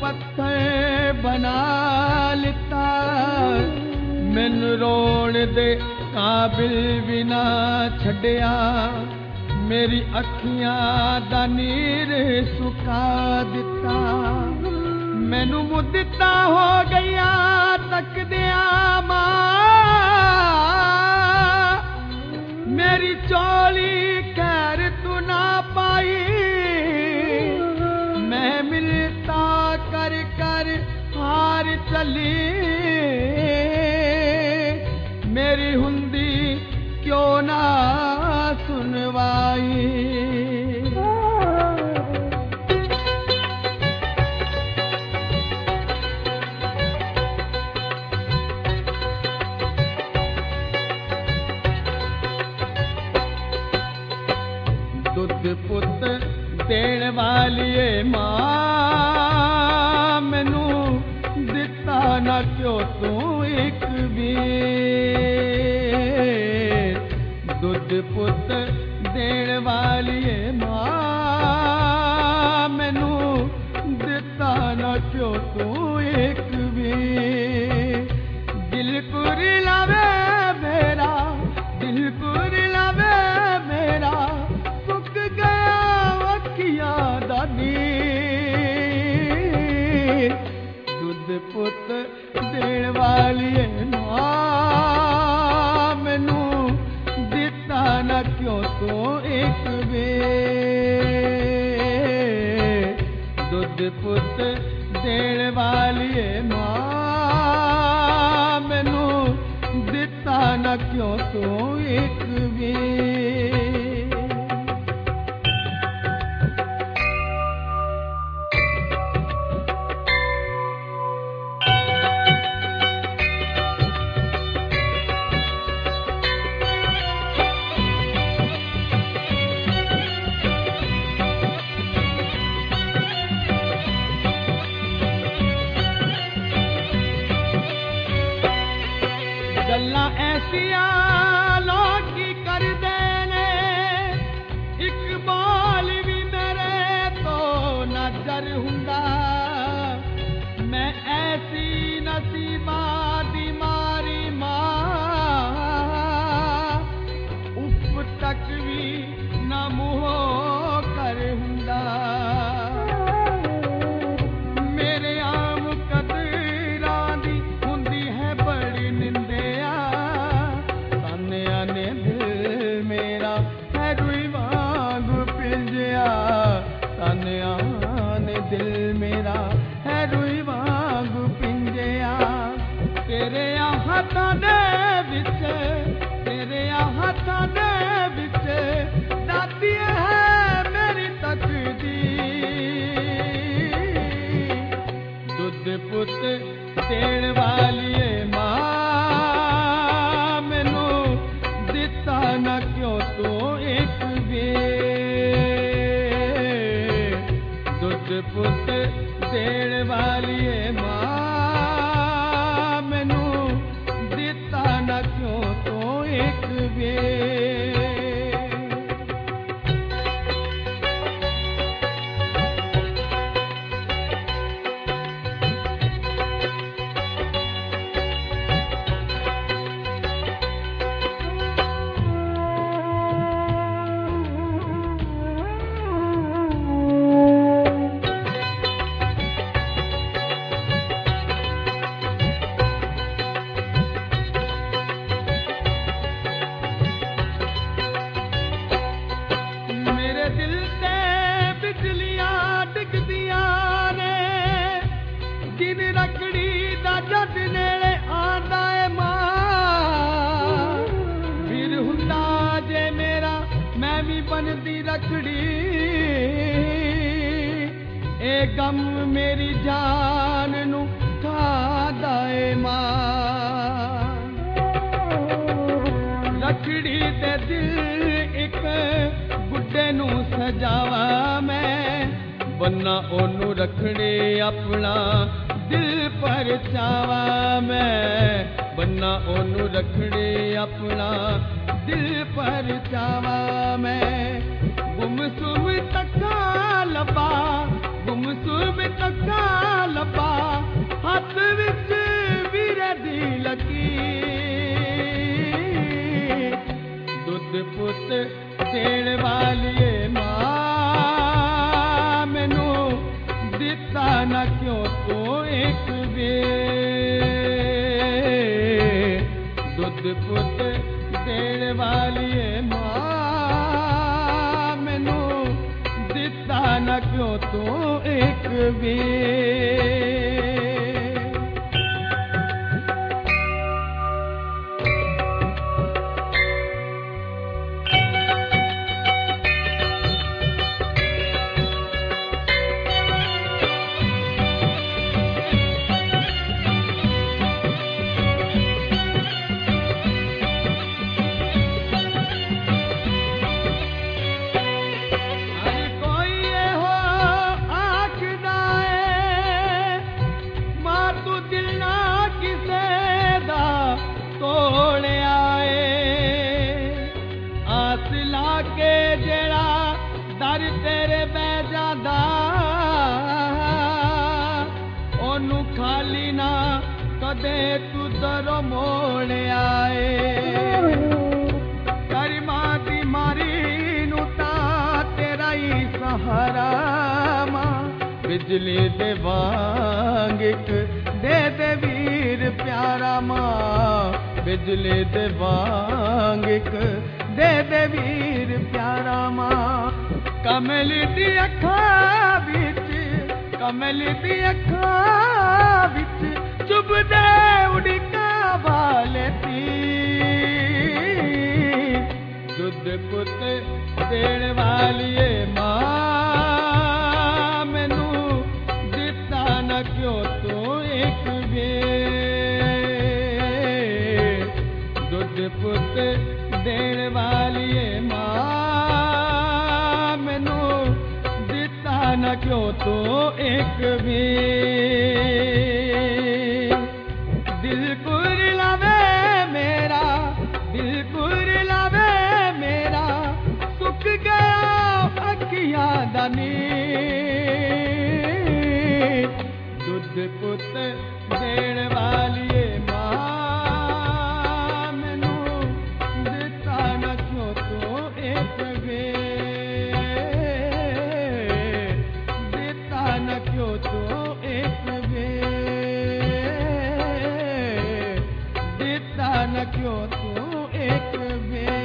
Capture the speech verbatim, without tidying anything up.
पत्थर बना लिता, मैनू रोण दे काबिल भी ना छड्डिया, मेरी अखियां दा नीर सुका दिता। मैनू मुद्दता हो गईया तकदिया मां, मेरी चोली खैर तू ना पाई। मैं मिलता कर कर हार चली, मेरी हुंदी क्यों ना सुनवाई। दुध पुत देण वालिए मां, मैनू दिता ना क्यों तू एक भी। दुध पुत देण वालिए मां, मैनू दिता ना क्यों तू एक भी। दिल कुरिलावे मेरा, दिल कुरिलावे मेरा, सुक गया अखियां दा नीर। दुध पुत देण वालिए मां, मैनू दिता ना क्यों तू एक वे। दुध पुत देण वालिए मां, मैनू दिता ना क्यों तू एक वे। गल्लां ऐसिया लोग की करदे ने, इकबाल भी मेरे तो नजर हुंदा। मैं ऐसी नसीबा दी मारी मां, उफ तक भी ना मुहो कर हुंदा। मेरे आम कदरां दी हुंदी है बड़ी निंदिया, तानिया ने दिल मेरा है रुई वांग पिंजिया। तानिया ने दिल मेरा है रुई वांग पिंजिया। तेरे हत्थां दे विच, तेरे हत्थां दे विच दाती है मेरी तकदीर। दुध पुत देण वालिए मां, मैनू दिता ना क्यों तू एक वे। दुध पुत देण वालिए मां, मैनू दिता ना क्यों तू एक वे। बनदी रखड़ी ए गम मेरी जान नू खादा ए मां। रखड़ी ते दिल एक बुड्ढे नू सजावा मैं, बन्ना ओनू रखड़ी अपना दिल पर चावा मैं। बन्ना ओनू रखड़ी अपना दिल पर चावा मैं। गुमसुम तक्का लबा गुम ਗੁੰਮ ਸੁਮ ਤੱਕਾ ਲੱਭਾ ਹੱਥ ਵਿੱਚ ਵੀਰੇ ਦੀ ਲਕੀਰ ਦੁੱਧ ਪੁੱਤ ਦੇਣ ਵਾਲੀਏ ਮਾਂ ਮੈਨੂੰ ਦਿੱਤਾ ਨਾ ਕਿਉਂ ਤੂੰ ਇੱਕ ਵੇਰ ਦੁੱਧ ਪੁੱਤ ਦੇਣ ਵਾਲੀਏ ਮਾਂ ਮੈਨੂੰ ਦਿੱਤਾ ਨਾ ਕਿਉਂ ਤੂੰ ਇੱਕ ਵੇਰ ਤੇਰੇ ਬਹਿ ਜਾਂਦਾ ਉਹਨੂੰ ਖਾਲੀ ਨਾ ਕਦੇ ਤੂੰ ਦਰੋਂ ਮੋੜ ਆਏ ਕਰਮਾਂ ਦੀ ਮਾਰੀ ਨੂੰ ਤਾਂ ਤੇਰਾ ਹੀ ਸਹਾਰਾ ਮਾਂ ਬਿਜਲੀ ਦੇ ਵਾਂਗ ਇੱਕ ਦੇ ਦੇ ਵੀਰ ਪਿਆਰਾ ਮਾਂ ਬਿਜਲੀ ਦੇ ਵਾਂਗ ਇੱਕ ਦੇ ਦੇ ਵੀਰ ਪਿਆਰਾ ਮਾਂ ਕਮਲ ਦੀ ਅੱਖਾਂ ਵਿੱਚ ਕਮਲ ਦੀ ਅੱਖਾਂ ਵਿੱਚ ਚੁਭਦੇ ਉੜੀਕਾਂ ਵਾਲੇ ਤੀਰ ਦੁੱਧ ਪੁੱਤ ਦੇਣ ਵਾਲੀਏ ਮਾਂ ਮੈਨੂੰ ਦਿੱਤਾ ਨਾ ਕਿਉਂ ਤੂੰ ਇੱਕ ਵੇਰ ਦੁੱਧ ਪੁੱਤ ਦੇਣ ਵਾਲੀਏ ਮਾਂ ਨਾ ਕਿਉਂ ਤੂੰ ਇੱਕ ਵੇਰ ਦਿਲ ਕੁਰਲਾਵੇ ਮੇਰਾ ਦਿਲ ਕੁਰਲਾਵੇ ਮੇਰਾ ਸੁੱਕ ਗਿਆ ਅੱਖੀਆਂ ਦਾ ਨੀਰ ਦੁੱਧ ਪੁੱਤ ਦੇਣ ਵਾਲੀਏ ਮਾਂ ਮੈਨੂੰ ਦਿੱਤਾ ਨਾ ਕਿਉਂ ਤੂੰ ਇੱਕ ਵੇਰ ਕਿਉਂ ਤੂੰ ਇੱਕ ਵੇਰ ਦਿੱਤਾ ਨਾ ਕਿਉਂ ਤੂੰ ਇੱਕ ਵੇਰ